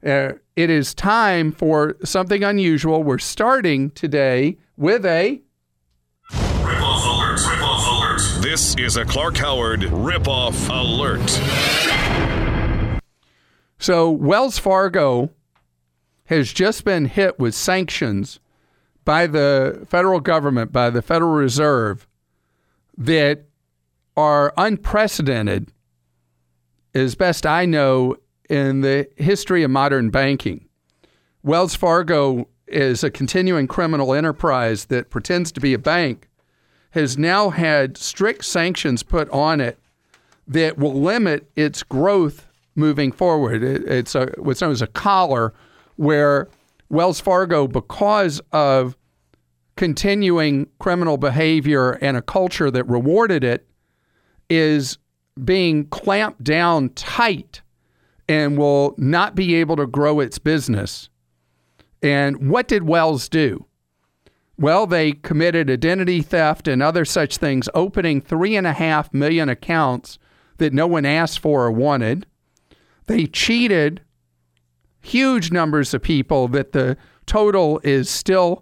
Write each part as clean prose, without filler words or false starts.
It is time for something unusual. We're starting today with a Rip-off alert. Rip-off alert. This is a Clark Howard Rip-off alert. So Wells Fargo has just been hit with sanctions by the federal government, by the Federal Reserve, that are unprecedented, as best I know, in the history of modern banking. Wells Fargo is a continuing criminal enterprise that pretends to be a bank, has now had strict sanctions put on it that will limit its growth moving forward. It's what's known as a collar, where Wells Fargo, because of continuing criminal behavior and a culture that rewarded it, is being clamped down tight and will not be able to grow its business. And what did Wells do? Well, they committed identity theft and other such things, opening 3.5 million accounts that no one asked for or wanted. They cheated huge numbers of people that the total is still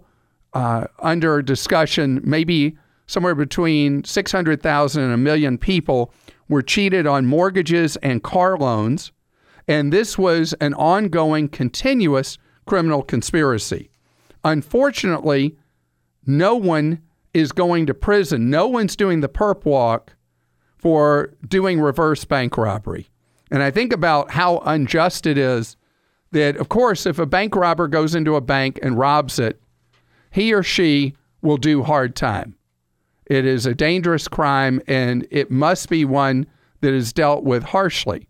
under discussion. Maybe somewhere between 600,000 and 1 million people were cheated on mortgages and car loans. And this was an ongoing, continuous criminal conspiracy. Unfortunately, no one is going to prison. No one's doing the perp walk for doing reverse bank robbery. And I think about how unjust it is that, of course, if a bank robber goes into a bank and robs it, he or she will do hard time. It is a dangerous crime, and it must be one that is dealt with harshly.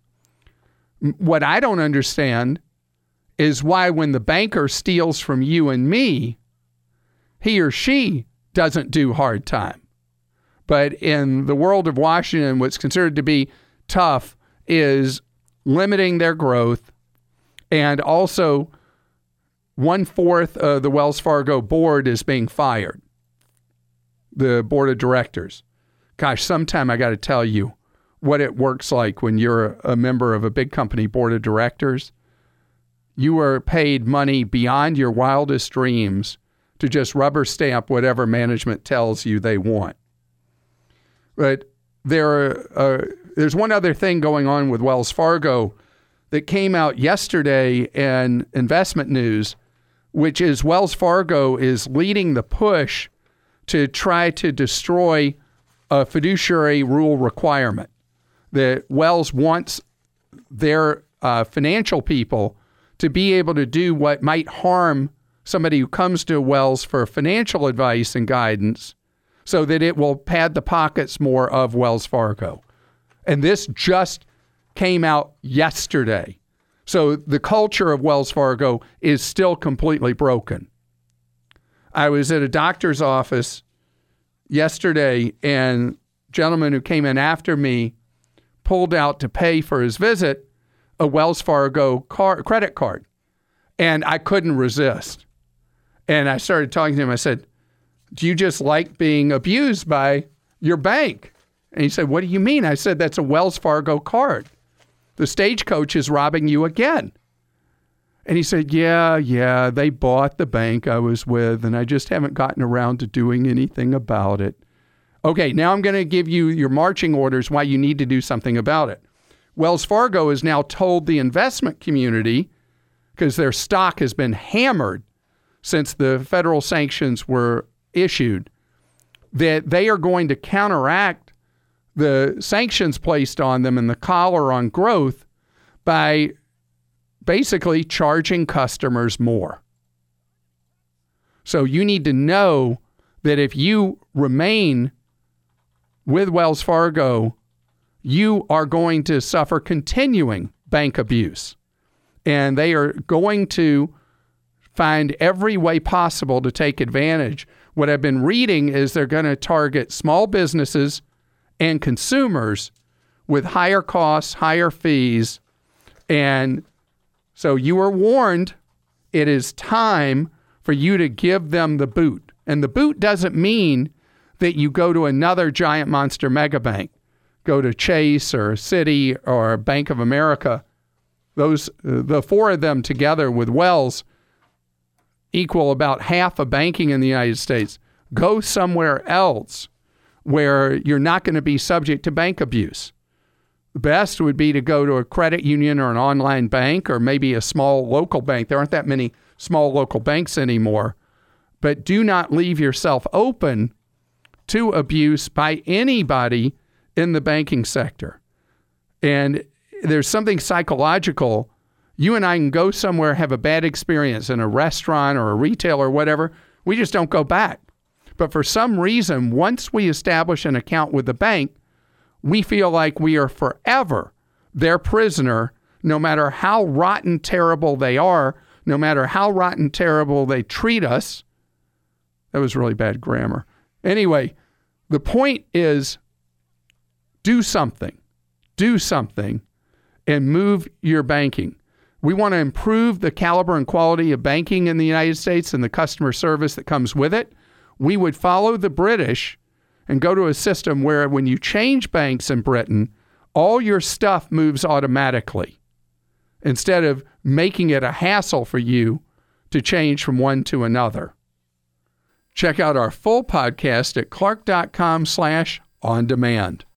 What I don't understand is why when the banker steals from you and me, he or she doesn't do hard time. But in the world of Washington, what's considered to be tough is limiting their growth, and also 1/4 of the Wells Fargo board is being fired. The board of directors. Gosh, sometime I got to tell you what it works like when you're a member of a big company board of directors. You are paid money beyond your wildest dreams to just rubber stamp whatever management tells you they want. But there's one other thing going on with Wells Fargo that came out yesterday in Investment News, which is Wells Fargo is leading the push to try to destroy a fiduciary rule requirement. That Wells wants their financial people to be able to do what might harm somebody who comes to Wells for financial advice and guidance, so that it will pad the pockets more of Wells Fargo. And this just came out yesterday. So the culture of Wells Fargo is still completely broken. I was at a doctor's office yesterday, and a gentleman who came in after me pulled out to pay for his visit a Wells Fargo credit card. And I couldn't resist. And I started talking to him. I said, "Do you just like being abused by your bank?" And he said, "What do you mean?" I said, "That's a Wells Fargo card. The stagecoach is robbing you again." And he said, yeah, they bought the bank I was with, and I just haven't gotten around to doing anything about it. Okay, now I'm going to give you your marching orders why you need to do something about it. Wells Fargo has now told the investment community, because their stock has been hammered since the federal sanctions were issued, that they are going to counteract the sanctions placed on them and the collar on growth by basically charging customers more. So you need to know that if you remain with Wells Fargo, you are going to suffer continuing bank abuse. And they are going to find every way possible to take advantage. What I've been reading is they're going to target small businesses and consumers with higher costs, higher fees. And so you are warned, it is time for you to give them the boot. And the boot doesn't mean that you go to another giant monster mega bank, go to Chase or Citi or Bank of America. the four of them together with Wells equal about half of banking in the United States. Go somewhere else where you're not going to be subject to bank abuse. The best would be to go to a credit union or an online bank or maybe a small local bank. There aren't that many small local banks anymore. But do not leave yourself open to abuse by anybody in the banking sector. And there's something psychological. You and I can go somewhere, have a bad experience in a restaurant or a retail or whatever. We just don't go back. But for some reason, once we establish an account with the bank, we feel like we are forever their prisoner, no matter how rotten terrible they are, no matter how rotten terrible they treat us. That was really bad grammar. Anyway, the point is, do something and move your banking. We want to improve the caliber and quality of banking in the United States and the customer service that comes with it. We would follow the British and go to a system where when you change banks in Britain, all your stuff moves automatically instead of making it a hassle for you to change from one to another. Check out our full podcast at clark.com/on-demand.